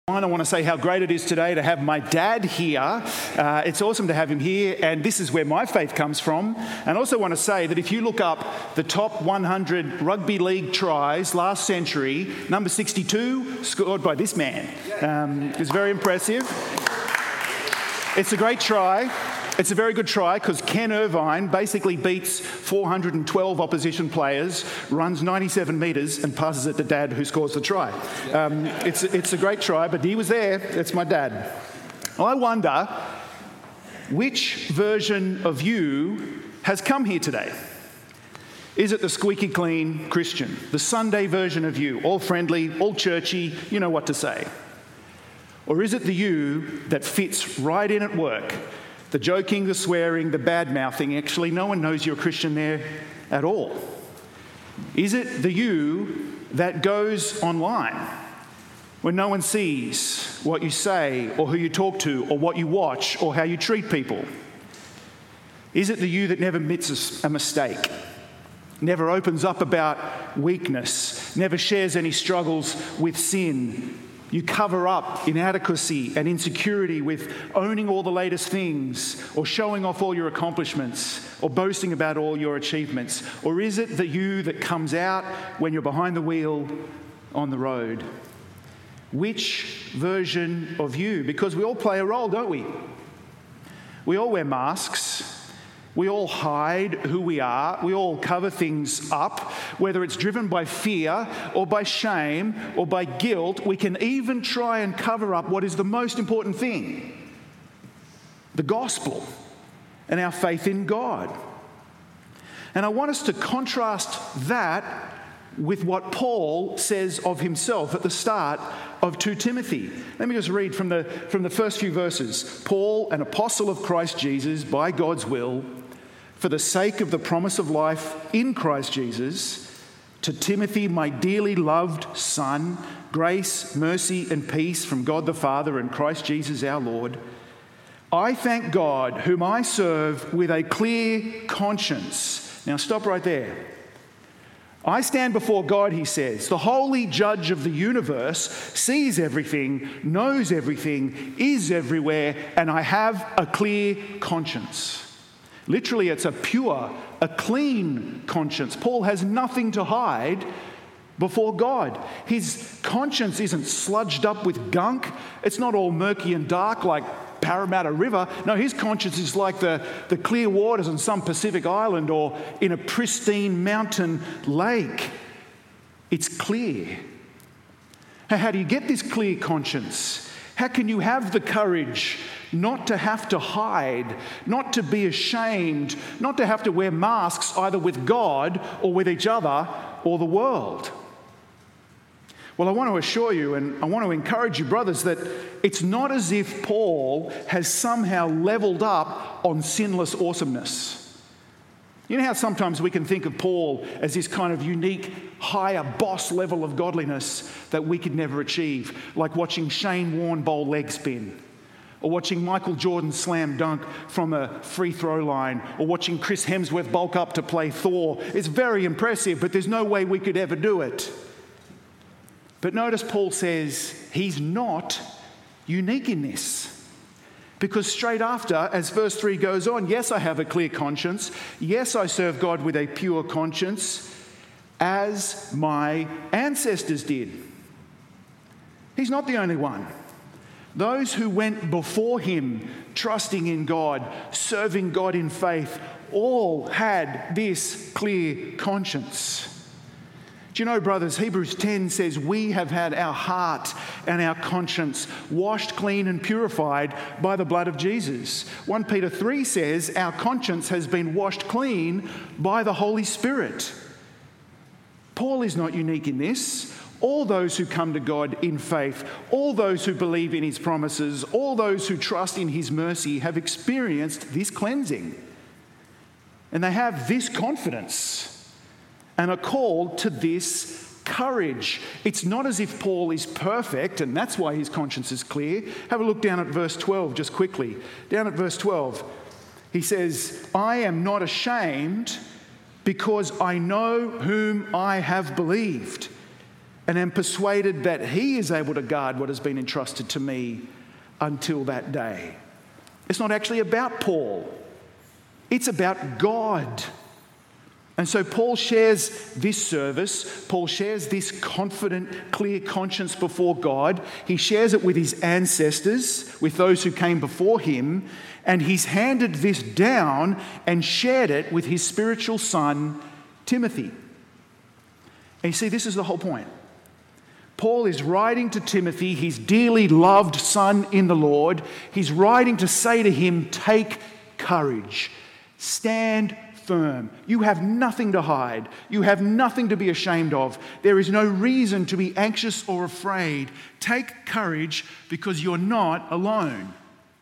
I want to say how great it is today to have my dad here. It's awesome to have him here, and this is where my faith comes from. And I also want to say that if you look up the top 100 rugby league tries last century, number 62 scored by this man. It's very impressive. It's a great try. It's a very good try because Ken Irvine basically beats 412 opposition players, runs 97 metres and passes it to Dad, who scores the try. It's a great try, but he was there. That's my dad. I wonder which version of you has come here today. Is it the squeaky clean Christian, the Sunday version of you, all friendly, all churchy, you know what to say? Or is it the you that fits right in at work? The joking, the swearing, the bad-mouthing, actually no one knows you're a Christian there at all. Is it the you that goes online when no one sees what you say or who you talk to or what you watch or how you treat people? Is it the you that never admits a mistake, never opens up about weakness, never shares any struggles with sin? You cover up inadequacy and insecurity with owning all the latest things or showing off all your accomplishments or boasting about all your achievements. Or is it the you that comes out when you're behind the wheel on the road? Which version of you? Because we all play a role, don't we? We all wear masks. We all hide who we are. We all cover things up, whether it's driven by fear or by shame or by guilt. We can even try and cover up what is the most important thing, the gospel and our faith in God. And I want us to contrast that with what Paul says of himself at the start of 2 Timothy. Let me just read from the first few verses. Paul, an apostle of Christ Jesus, by God's will, for the sake of the promise of life in Christ Jesus, to Timothy, my dearly loved son, grace, mercy, and peace from God the Father and Christ Jesus our Lord. I thank God, whom I serve with a clear conscience. Now stop right there. I stand before God, he says, the holy judge of the universe, sees everything, knows everything, is everywhere, and I have a clear conscience. Literally, it's a pure, a clean conscience. Paul has nothing to hide before God. His conscience isn't sludged up with gunk. It's not all murky and dark like Parramatta River. No, his conscience is like the clear waters on some Pacific island or in a pristine mountain lake. It's clear. How do you get this clear conscience? How can you have the courage not to have to hide, not to be ashamed, not to have to wear masks either with God or with each other or the world? Well, I want to assure you and I want to encourage you, brothers, that it's not as if Paul has somehow leveled up on sinless awesomeness. You know how sometimes we can think of Paul as this kind of unique, higher boss level of godliness that we could never achieve, like watching Shane Warne bowl leg spin, or watching Michael Jordan slam dunk from a free throw line, or watching Chris Hemsworth bulk up to play Thor. It's very impressive, but there's no way we could ever do it. But notice Paul says he's not unique in this. Because straight after, as verse 3 goes on, yes, I have a clear conscience. Yes, I serve God with a pure conscience, as my ancestors did. He's not the only one. Those who went before him, trusting in God, serving God in faith, all had this clear conscience. Do you know, brothers, Hebrews 10 says we have had our heart and our conscience washed clean and purified by the blood of Jesus. 1 Peter 3 says our conscience has been washed clean by the Holy Spirit. Paul is not unique in this. All those who come to God in faith, all those who believe in his promises, all those who trust in his mercy have experienced this cleansing. And they have this confidence and are called to this courage. It's not as if Paul is perfect, and that's why his conscience is clear. Have a look down at verse 12 just quickly. Down at verse 12, he says, I am not ashamed because I know whom I have believed, and am persuaded that he is able to guard what has been entrusted to me until that day. It's not actually about Paul. It's about God. And so Paul shares this service. Paul shares this confident, clear conscience before God. He shares it with his ancestors, with those who came before him, and he's handed this down and shared it with his spiritual son, Timothy. And you see, this is the whole point. Paul is writing to Timothy, his dearly loved son in the Lord. He's writing to say to him, take courage, stand firm. You have nothing to hide. You have nothing to be ashamed of. There is no reason to be anxious or afraid. Take courage because you're not alone.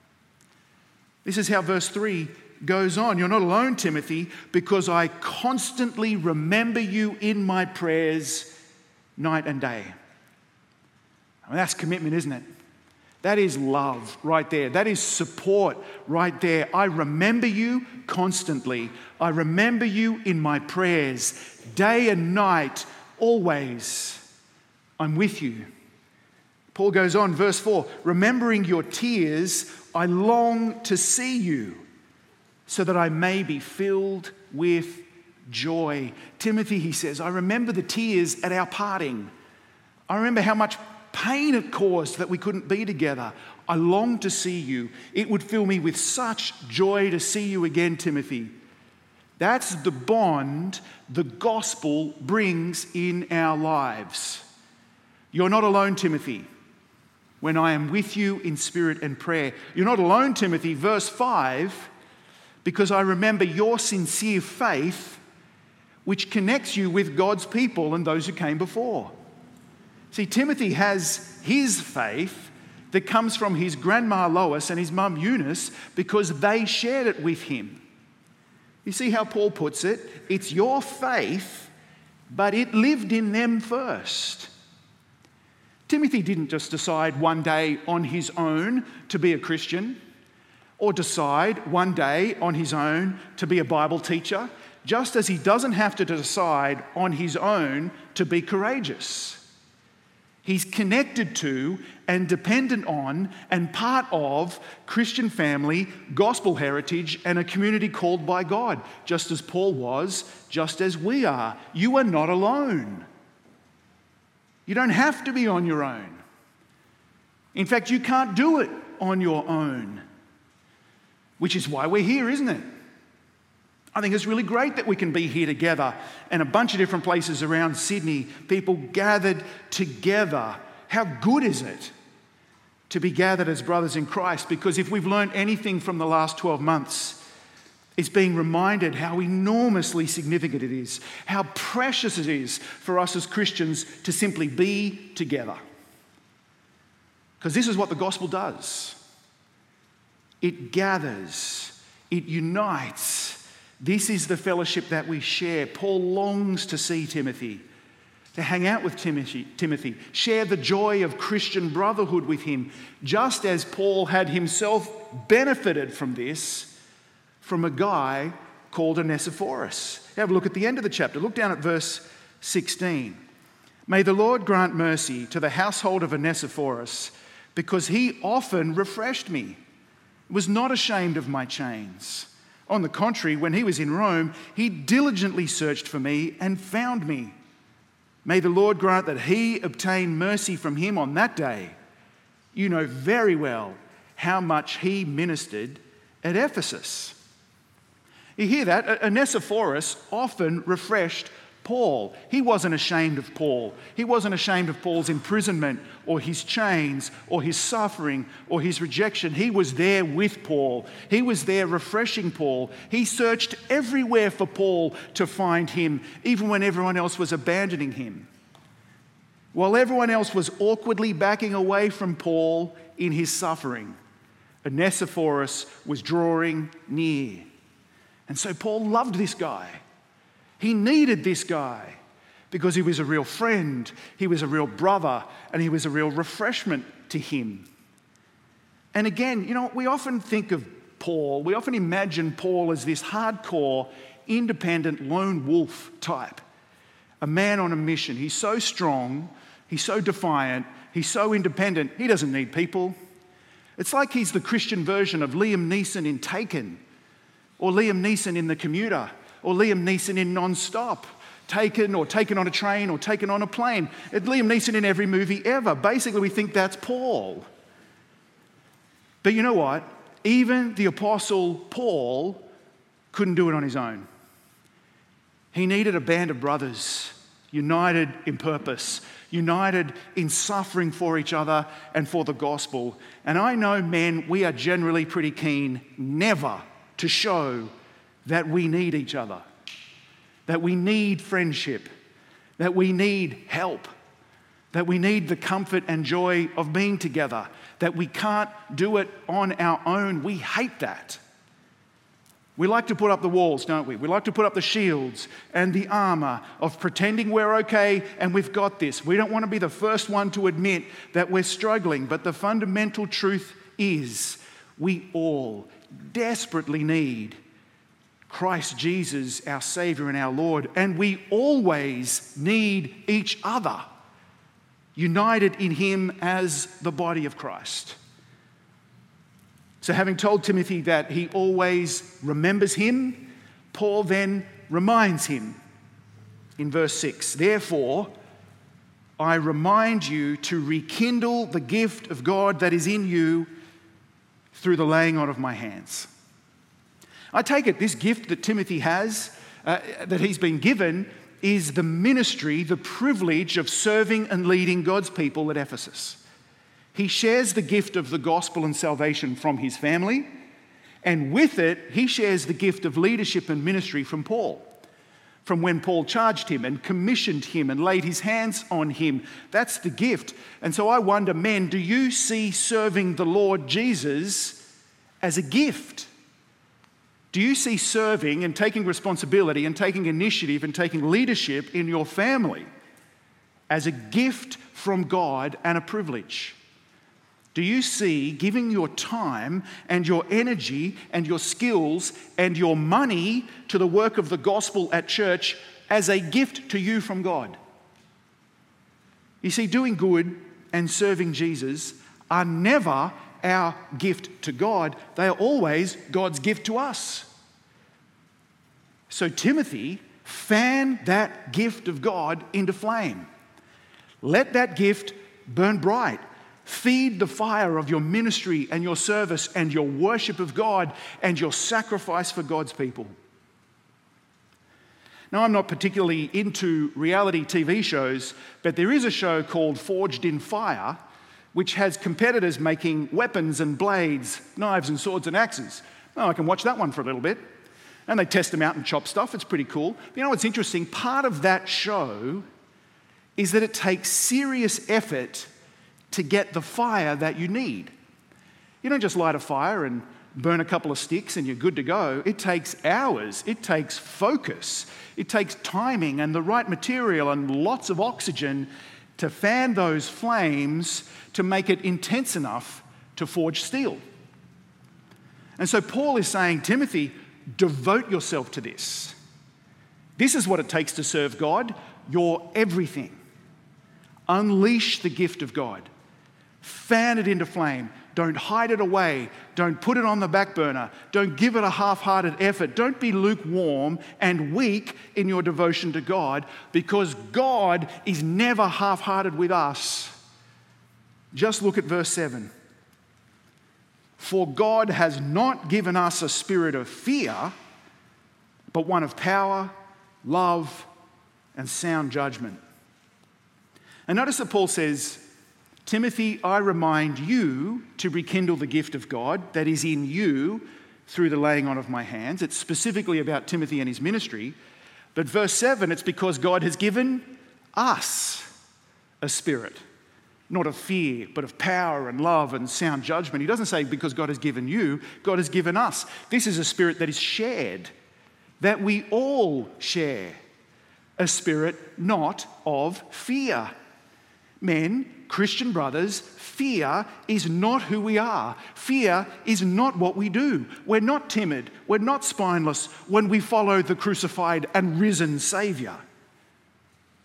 This is how verse 3 goes on. You're not alone, Timothy, because I constantly remember you in my prayers night and day. I mean, that's commitment, isn't it? That is love right there. That is support right there. I remember you constantly. I remember you in my prayers, day and night, always. I'm with you. Paul goes on, verse 4, remembering your tears, I long to see you so that I may be filled with joy. Timothy, he says, I remember the tears at our parting. I remember how much pain it caused that we couldn't be together. I long to see you. It would fill me with such joy to see you again, Timothy. That's the bond the gospel brings in our lives. You're not alone, Timothy, when I am with you in spirit and prayer. You're not alone, Timothy, verse 5, because I remember your sincere faith, which connects you with God's people and those who came before. See, Timothy has his faith that comes from his grandma Lois and his mum Eunice because they shared it with him. You see how Paul puts it? It's your faith, but it lived in them first. Timothy didn't just decide one day on his own to be a Christian or decide one day on his own to be a Bible teacher, just as he doesn't have to decide on his own to be courageous. He's connected to and dependent on and part of Christian family, gospel heritage, and a community called by God, just as Paul was, just as we are. You are not alone. You don't have to be on your own. In fact, you can't do it on your own, which is why we're here, isn't it? I think it's really great that we can be here together in a bunch of different places around Sydney, people gathered together. How good is it to be gathered as brothers in Christ? Because if we've learned anything from the last 12 months, it's being reminded how enormously significant it is, how precious it is for us as Christians to simply be together. Because this is what the gospel does. It gathers, it unites. This is the fellowship that we share. Paul longs to see Timothy, to hang out with Timothy, share the joy of Christian brotherhood with him, just as Paul had himself benefited from this from a guy called Onesiphorus. Have a look at the end of the chapter. Look down at verse 16. May the Lord grant mercy to the household of Onesiphorus, because he often refreshed me, was not ashamed of my chains. On the contrary, when he was in Rome, he diligently searched for me and found me. May the Lord grant that he obtain mercy from him on that day. You know very well how much he ministered at Ephesus. You hear that? Onesiphorus often refreshed Paul. He wasn't ashamed of Paul. He wasn't ashamed of Paul's imprisonment or his chains or his suffering or his rejection. He was there with Paul. He was there refreshing Paul. He searched everywhere for Paul to find him, even when everyone else was abandoning him. While everyone else was awkwardly backing away from Paul in his suffering, Onesiphorus was drawing near. And so Paul loved this guy. He needed this guy because he was a real friend, he was a real brother, and he was a real refreshment to him. And again, we often think of Paul, we often imagine Paul as this hardcore, independent, lone wolf type, a man on a mission. He's so strong He's so defiant. He's so independent. He doesn't need people. It's like he's the Christian version of Liam Neeson in Taken, or Liam Neeson in The Commuter, or Liam Neeson in Non-Stop. Taken, or Taken on a Train, or Taken on a Plane. It's Liam Neeson in every movie ever. Basically, we think that's Paul. But you know what? Even the Apostle Paul couldn't do it on his own. He needed a band of brothers, united in purpose, united in suffering for each other and for the gospel. And I know, men, we are generally pretty keen never to show that we need each other, that we need friendship, that we need help, that we need the comfort and joy of being together, that we can't do it on our own. We hate that. We like to put up the walls, don't we? We like to put up the shields and the armor of pretending we're okay and we've got this. We don't want to be the first one to admit that we're struggling, but the fundamental truth is we all desperately need Christ Jesus, our Savior and our Lord, and we always need each other, united in Him as the body of Christ. So having told Timothy that he always remembers him, Paul then reminds him in verse 6, "Therefore, I remind you to rekindle the gift of God that is in you through the laying on of my hands." I take it this gift that Timothy has, that he's been given, is the ministry, the privilege of serving and leading God's people at Ephesus. He shares the gift of the gospel and salvation from his family, and with it, he shares the gift of leadership and ministry from Paul. From when Paul charged him and commissioned him and laid his hands on him. That's the gift. And so I wonder, men, do you see serving the Lord Jesus as a gift? Do you see serving and taking responsibility and taking initiative and taking leadership in your family as a gift from God and a privilege? Do you see giving your time and your energy and your skills and your money to the work of the gospel at church as a gift to you from God? You see, doing good and serving Jesus are never our gift to God. They are always God's gift to us. So Timothy, fan that gift of God into flame. Let that gift burn bright. Feed the fire of your ministry and your service and your worship of God and your sacrifice for God's people. Now, I'm not particularly into reality TV shows, but there is a show called Forged in Fire, which has competitors making weapons and blades, knives and swords and axes. Oh, I can watch that one for a little bit. And they test them out and chop stuff. It's pretty cool. But you know what's interesting? Part of that show is that it takes serious effort to get the fire that you need. You don't just light a fire and burn a couple of sticks and you're good to go. It takes hours. It takes focus. It takes timing and the right material and lots of oxygen to fan those flames to make it intense enough to forge steel. And so Paul is saying, Timothy, devote yourself to this. This is what it takes to serve God, your everything. Unleash the gift of God. Fan it into flame. Don't hide it away. Don't put it on the back burner. Don't give it a half-hearted effort. Don't be lukewarm and weak in your devotion to God, because God is never half-hearted with us. Just look at verse 7. For God has not given us a spirit of fear, but one of power, love, and sound judgment. And notice that Paul says, Timothy, I remind you to rekindle the gift of God that is in you through the laying on of my hands. It's specifically about Timothy and his ministry. But verse 7, it's because God has given us a spirit, not of fear, but of power and love and sound judgment. He doesn't say because God has given you, God has given us. This is a spirit that is shared, that we all share. A spirit not of fear. Men, Christian brothers, fear is not who we are. Fear is not what we do. We're not timid. We're not spineless when we follow the crucified and risen Savior.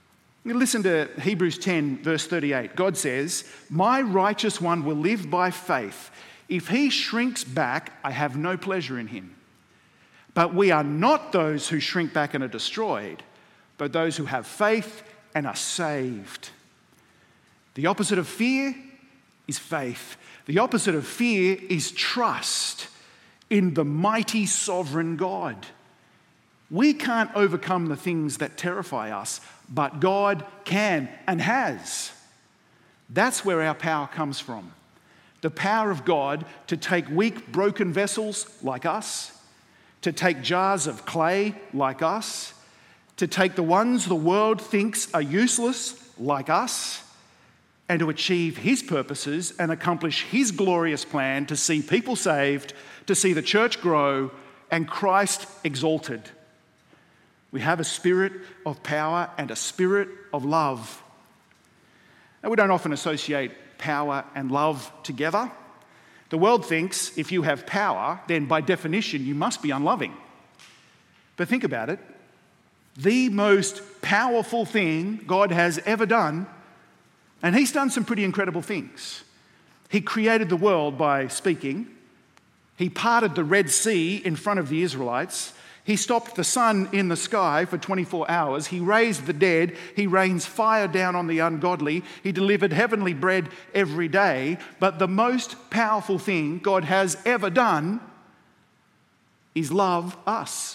Listen to Hebrews 10, verse 38. God says, "My righteous one will live by faith. If he shrinks back, I have no pleasure in him. But we are not those who shrink back and are destroyed, but those who have faith and are saved." The opposite of fear is faith. The opposite of fear is trust in the mighty sovereign God. We can't overcome the things that terrify us, but God can and has. That's where our power comes from. The power of God to take weak, broken vessels like us, to take jars of clay like us, to take the ones the world thinks are useless like us, and to achieve his purposes and accomplish his glorious plan to see people saved, to see the church grow, and Christ exalted. We have a spirit of power and a spirit of love. Now, we don't often associate power and love together. The world thinks if you have power, then by definition you must be unloving. But think about it. The most powerful thing God has ever done, and he's done some pretty incredible things. He created the world by speaking. He parted the Red Sea in front of the Israelites. He stopped the sun in the sky for 24 hours. He raised the dead. He rains fire down on the ungodly. He delivered heavenly bread every day. But the most powerful thing God has ever done is love us.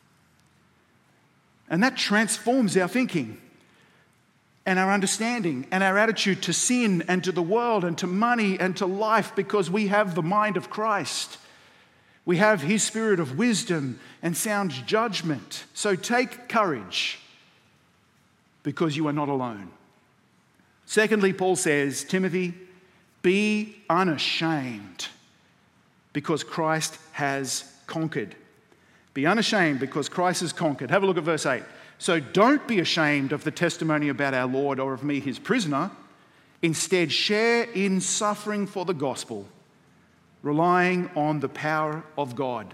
And that transforms our thinking and our understanding and our attitude to sin and to the world and to money and to life, because we have the mind of Christ. We have his spirit of wisdom and sound judgment. So take courage, because you are not alone. Secondly, Paul says, Timothy, be unashamed, because Christ has conquered. Be unashamed because Christ has conquered. Have a look at verse 8. So don't be ashamed of the testimony about our Lord or of me, his prisoner. Instead, share in suffering for the gospel, relying on the power of God.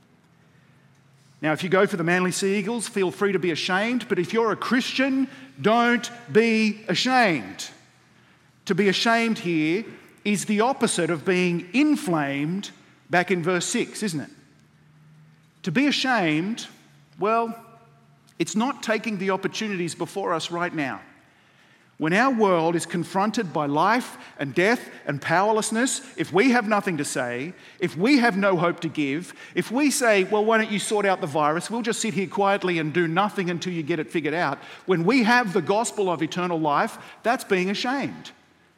Now, if you go for the Manly Sea Eagles, feel free to be ashamed, but if you're a Christian, don't be ashamed. To be ashamed here is the opposite of being inflamed back in verse 6, isn't it? To be ashamed, well, it's not taking the opportunities before us right now. When our world is confronted by life and death and powerlessness, if we have nothing to say, if we have no hope to give, if we say, well, why don't you sort out the virus? We'll just sit here quietly and do nothing until you get it figured out. When we have the gospel of eternal life, that's being ashamed.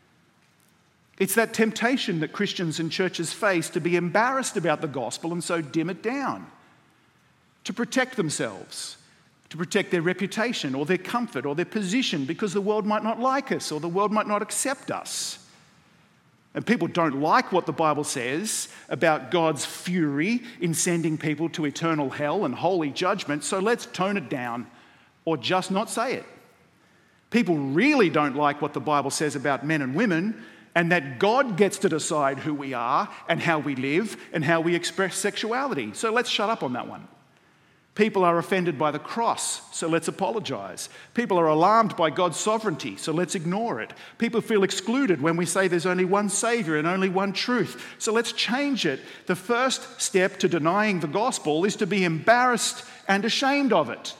It's that temptation that Christians and churches face to be embarrassed about the gospel and so dim it down, to protect themselves, to protect their reputation or their comfort or their position, because the world might not like us or the world might not accept us. And people don't like what the Bible says about God's fury in sending people to eternal hell and holy judgment, so let's tone it down or just not say it. People really don't like what the Bible says about men and women, and that God gets to decide who we are and how we live and how we express sexuality. So let's shut up on that one. People are offended by the cross, so let's apologize. People are alarmed by God's sovereignty, so let's ignore it. People feel excluded when we say there's only one Savior and only one truth, so let's change it. The first step to denying the gospel is to be embarrassed and ashamed of it.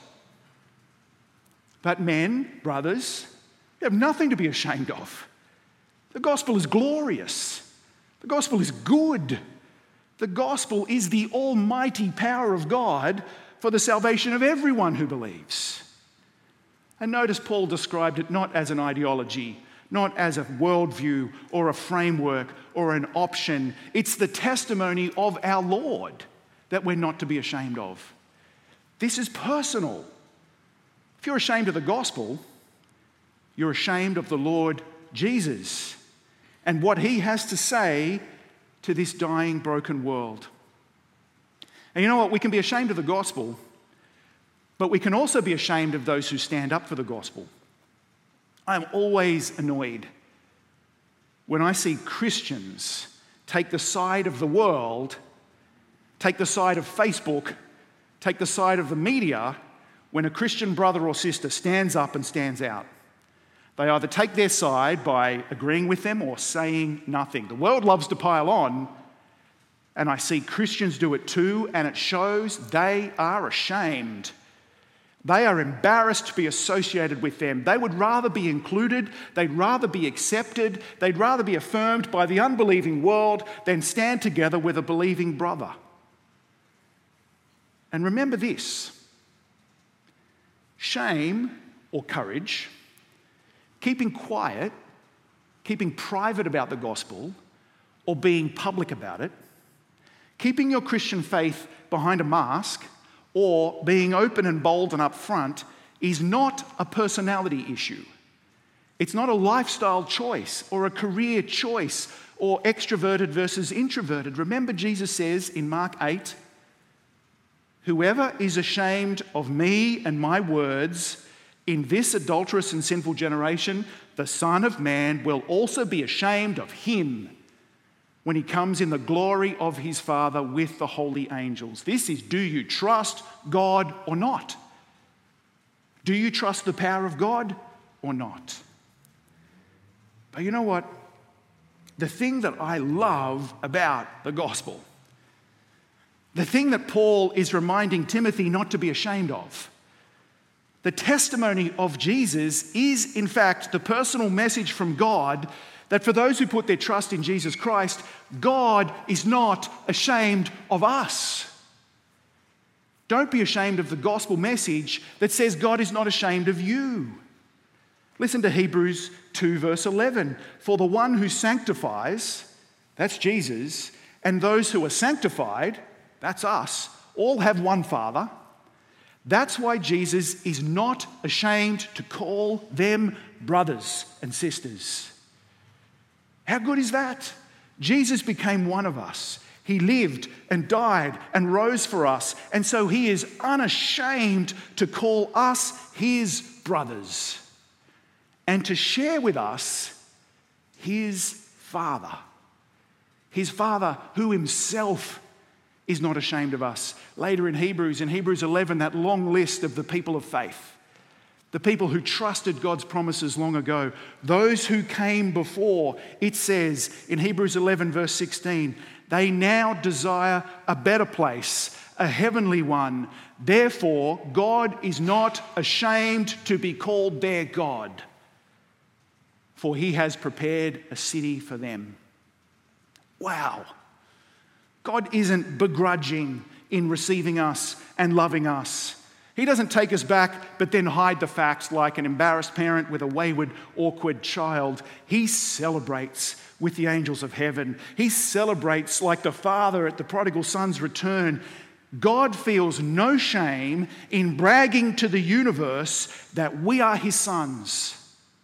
But men, brothers, you have nothing to be ashamed of. The gospel is glorious. The gospel is good. The gospel is the almighty power of God for the salvation of everyone who believes. And notice Paul described it not as an ideology, not as a worldview or a framework or an option. It's the testimony of our Lord that we're not to be ashamed of. This is personal. If you're ashamed of the gospel, you're ashamed of the Lord Jesus and what he has to say to this dying, broken world. And you know what? We can be ashamed of the gospel, but we can also be ashamed of those who stand up for the gospel. I'm always annoyed when I see Christians take the side of the world, take the side of Facebook, take the side of the media, when a Christian brother or sister stands up and stands out. They either take their side by agreeing with them or saying nothing. The world loves to pile on, and I see Christians do it too, and it shows they are ashamed. They are embarrassed to be associated with them. They would rather be included, they'd rather be accepted, they'd rather be affirmed by the unbelieving world than stand together with a believing brother. And remember this: shame or courage, keeping quiet, keeping private about the gospel, or being public about it, keeping your Christian faith behind a mask, or being open and bold and upfront is not a personality issue. It's not a lifestyle choice or a career choice or extroverted versus introverted. Remember, Jesus says in Mark 8, "Whoever is ashamed of me and my words in this adulterous and sinful generation, the Son of Man will also be ashamed of him when he comes in the glory of his Father with the holy angels." This is, do you trust God or not? Do you trust the power of God or not? But you know what? The thing that I love about the gospel, the thing that Paul is reminding Timothy not to be ashamed of, the testimony of Jesus is, in fact, the personal message from God that for those who put their trust in Jesus Christ, God is not ashamed of us. Don't be ashamed of the gospel message that says God is not ashamed of you. Listen to Hebrews 2 verse 11. "For the one who sanctifies," that's Jesus, "and those who are sanctified," that's us, "all have one Father. That's why Jesus is not ashamed to call them brothers and sisters." How good is that? Jesus became one of us. He lived and died and rose for us. And so he is unashamed to call us his brothers and to share with us his Father. His Father who himself is not ashamed of us. Later in Hebrews 11, that long list of the people of faith, the people who trusted God's promises long ago, those who came before, it says in Hebrews 11 verse 16, "They now desire a better place, a heavenly one. Therefore, God is not ashamed to be called their God, for he has prepared a city for them." Wow. God isn't begrudging in receiving us and loving us. He doesn't take us back but then hide the facts like an embarrassed parent with a wayward, awkward child. He celebrates with the angels of heaven. He celebrates like the father at the prodigal son's return. God feels no shame in bragging to the universe that we are his sons.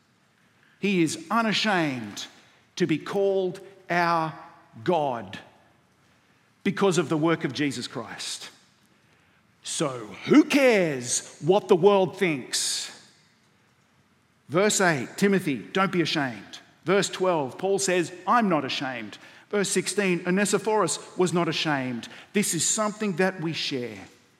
He is unashamed to be called our God because of the work of Jesus Christ. So who cares what the world thinks? Verse 8, Timothy, don't be ashamed. Verse 12, Paul says, I'm not ashamed. Verse 16, Onesiphorus was not ashamed. This is something that we share.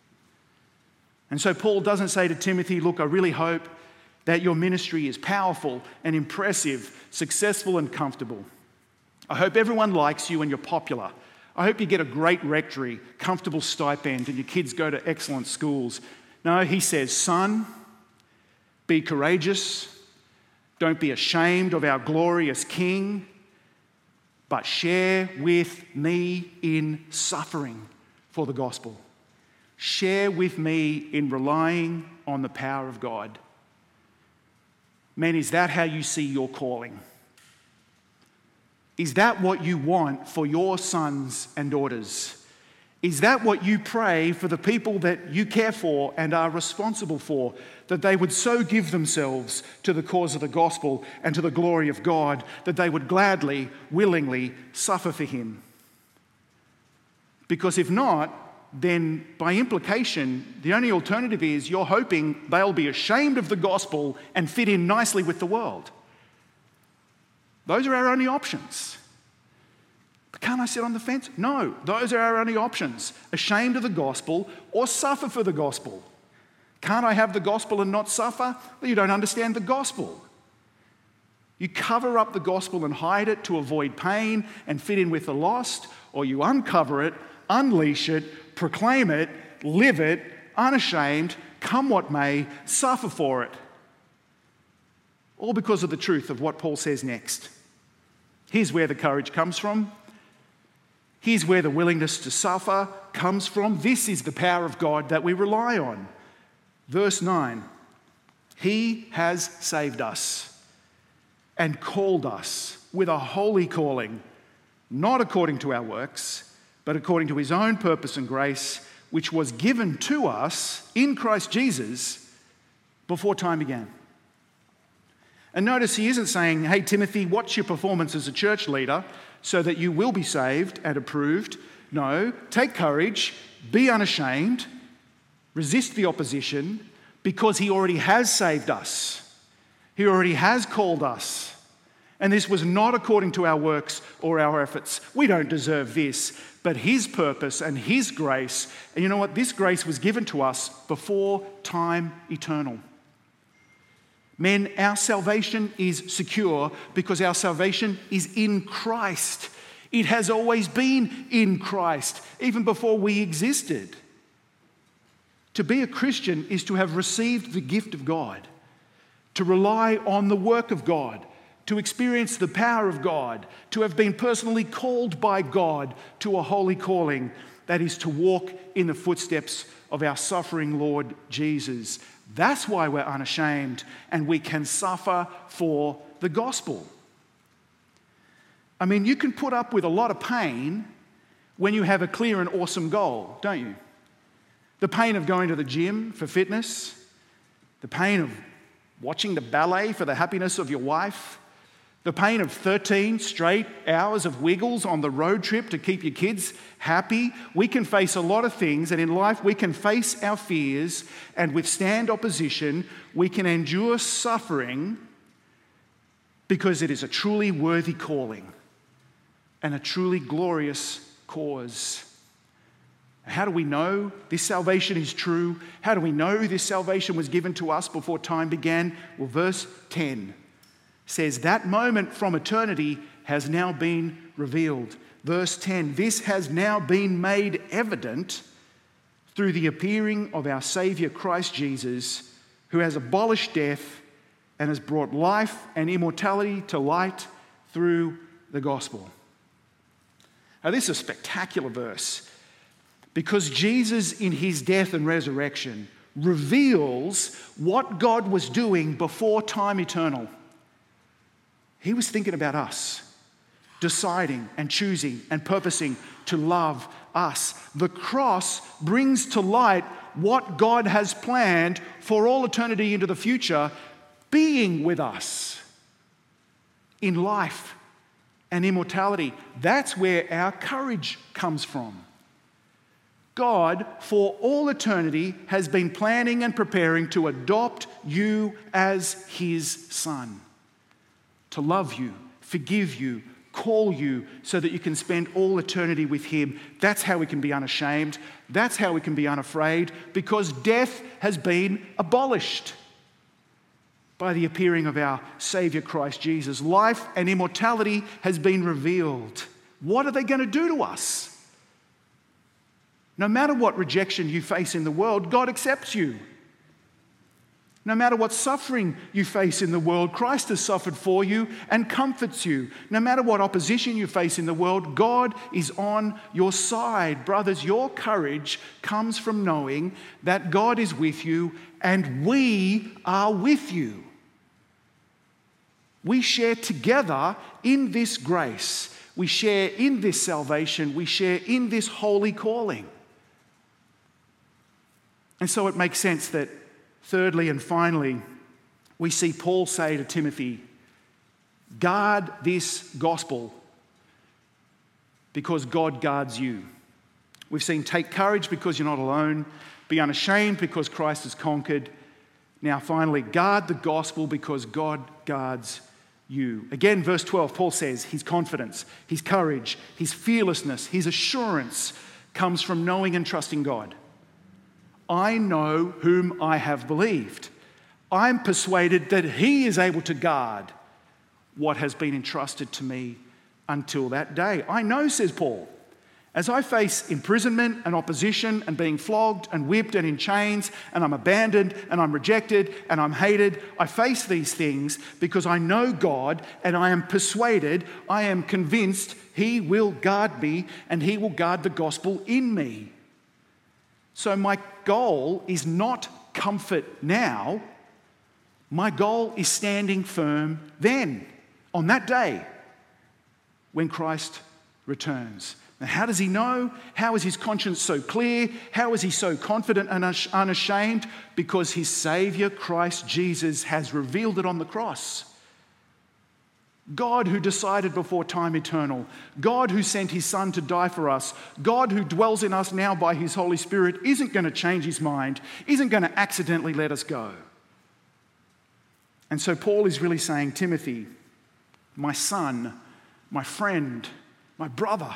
And so Paul doesn't say to Timothy, look, I really hope that your ministry is powerful and impressive, successful and comfortable. I hope everyone likes you and you're popular. I hope you get a great rectory, comfortable stipend, and your kids go to excellent schools. No, he says, son, be courageous. Don't be ashamed of our glorious King, but share with me in suffering for the gospel. Share with me in relying on the power of God. Men, is that how you see your calling? Is that what you want for your sons and daughters? Is that what you pray for the people that you care for and are responsible for, that they would so give themselves to the cause of the gospel and to the glory of God, that they would gladly, willingly suffer for him? Because if not, then by implication, the only alternative is you're hoping they'll be ashamed of the gospel and fit in nicely with the world. Those are our only options. But can't I sit on the fence? No, those are our only options. Ashamed of the gospel or suffer for the gospel. Can't I have the gospel and not suffer? Well, you don't understand the gospel. You cover up the gospel and hide it to avoid pain and fit in with the lost, or you uncover it, unleash it, proclaim it, live it, unashamed, come what may, suffer for it. All because of the truth of what Paul says next. Here's where the courage comes from. Here's where the willingness to suffer comes from. This is the power of God that we rely on. Verse 9, He has saved us and called us with a holy calling, not according to our works, but according to His own purpose and grace, which was given to us in Christ Jesus before time began. And notice he isn't saying, hey, Timothy, what's your performance as a church leader so that you will be saved and approved? No, take courage, be unashamed, resist the opposition, because He already has saved us. He already has called us. And this was not according to our works or our efforts. We don't deserve this, but His purpose and His grace. And you know what? This grace was given to us before time eternal. Men, our salvation is secure because our salvation is in Christ. It has always been in Christ, even before we existed. To be a Christian is to have received the gift of God, to rely on the work of God, to experience the power of God, to have been personally called by God to a holy calling, that is to walk in the footsteps of our suffering Lord Jesus. That's why we're unashamed and we can suffer for the gospel. I mean, you can put up with a lot of pain when you have a clear and awesome goal, don't you? The pain of going to the gym for fitness, the pain of watching the ballet for the happiness of your wife, the pain of 13 straight hours of wiggles on the road trip to keep your kids happy. We can face a lot of things, and in life we can face our fears and withstand opposition. We can endure suffering because it is a truly worthy calling and a truly glorious cause. How do we know this salvation is true? How do we know this salvation was given to us before time began? Well, verse 10 says that moment from eternity has now been revealed. Verse 10, this has now been made evident through the appearing of our Saviour Christ Jesus, who has abolished death and has brought life and immortality to light through the gospel. Now, this is a spectacular verse because Jesus, in His death and resurrection, reveals what God was doing before time eternal. He was thinking about us, deciding and choosing and purposing to love us. The cross brings to light what God has planned for all eternity into the future, being with us in life and immortality. That's where our courage comes from. God, for all eternity, has been planning and preparing to adopt you as His son. To love you, forgive you, call you so that you can spend all eternity with Him. That's how we can be unashamed. That's how we can be unafraid, because death has been abolished by the appearing of our Saviour Christ Jesus. Life and immortality has been revealed. What are they going to do to us? No matter what rejection you face in the world, God accepts you. No matter what suffering you face in the world, Christ has suffered for you and comforts you. No matter what opposition you face in the world, God is on your side. Brothers, your courage comes from knowing that God is with you and we are with you. We share together in this grace. We share in this salvation. We share in this holy calling. And so it makes sense that thirdly and finally, we see Paul say to Timothy, guard this gospel because God guards you. We've seen take courage because you're not alone, be unashamed because Christ has conquered. Now finally, guard the gospel because God guards you. Again, verse 12, Paul says his confidence, his courage, his fearlessness, his assurance comes from knowing and trusting God. I know whom I have believed. I'm persuaded that he is able to guard what has been entrusted to me until that day. I know, says Paul, as I face imprisonment and opposition and being flogged and whipped and in chains and I'm abandoned and I'm rejected and I'm hated, I face these things because I know God and I am persuaded, I am convinced he will guard me and he will guard the gospel in me. So my goal is not comfort now. My goal is standing firm then, on that day, when Christ returns. Now, how does he know? How is his conscience so clear? How is he so confident and unashamed? Because his Saviour, Christ Jesus, has revealed it on the cross. God who decided before time eternal, God who sent his Son to die for us, God who dwells in us now by his Holy Spirit isn't going to change his mind, isn't going to accidentally let us go. And so Paul is really saying, Timothy, my son, my friend, my brother,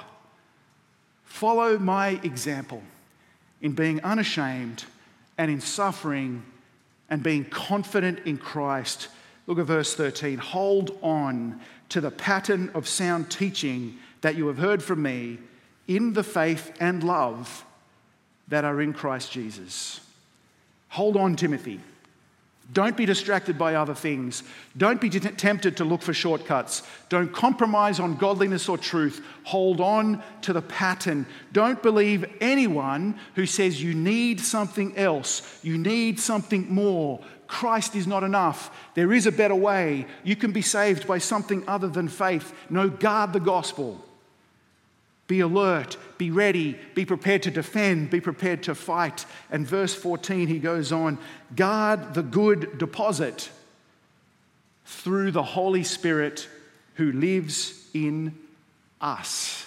follow my example in being unashamed and in suffering and being confident in Christ. Look at verse 13. Hold on to the pattern of sound teaching that you have heard from me in the faith and love that are in Christ Jesus. Hold on, Timothy. Don't be distracted by other things. Don't be tempted to look for shortcuts. Don't compromise on godliness or truth. Hold on to the pattern. Don't believe anyone who says you need something else. You need something more. Christ is not enough. There is a better way. You can be saved by something other than faith. No, guard the gospel. Be alert, be ready, be prepared to defend, be prepared to fight. And verse 14, he goes on, guard the good deposit through the Holy Spirit who lives in us.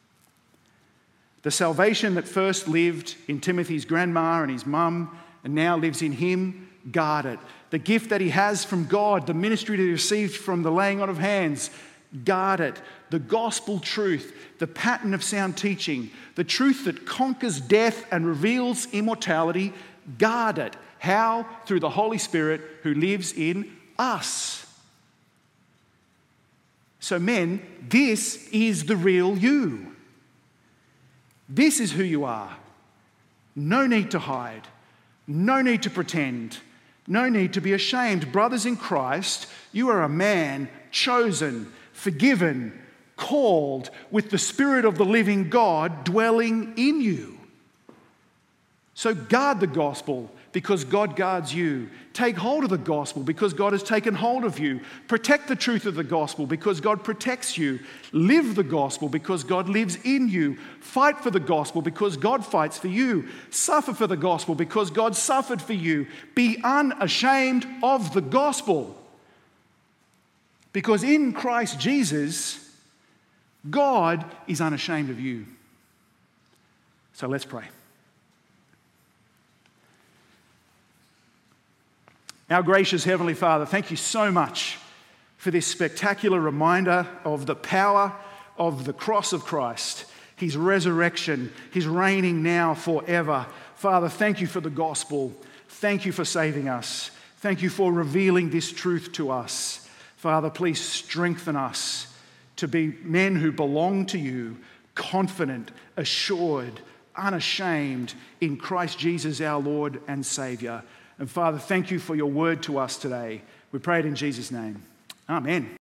The salvation that first lived in Timothy's grandma and his mum and now lives in him, guard it. The gift that he has from God, the ministry that he received from the laying on of hands, guard it. The gospel truth, the pattern of sound teaching, the truth that conquers death and reveals immortality, guard it. How? Through the Holy Spirit who lives in us. So men, this is the real you. This is who you are. No need to hide. No need to pretend. No need to be ashamed. Brothers in Christ, you are a man chosen, forgiven, called, with the Spirit of the living God dwelling in you. So guard the gospel because God guards you. Take hold of the gospel because God has taken hold of you. Protect the truth of the gospel because God protects you. Live the gospel because God lives in you. Fight for the gospel because God fights for you. Suffer for the gospel because God suffered for you. Be unashamed of the gospel. Because in Christ Jesus, God is unashamed of you. So let's pray. Our gracious Heavenly Father, thank you so much for this spectacular reminder of the power of the cross of Christ, his resurrection, his reigning now forever. Father, thank you for the gospel. Thank you for saving us. Thank you for revealing this truth to us. Father, please strengthen us to be men who belong to you, confident, assured, unashamed in Christ Jesus our Lord and Saviour. And Father, thank you for your word to us today. We pray it in Jesus' name. Amen.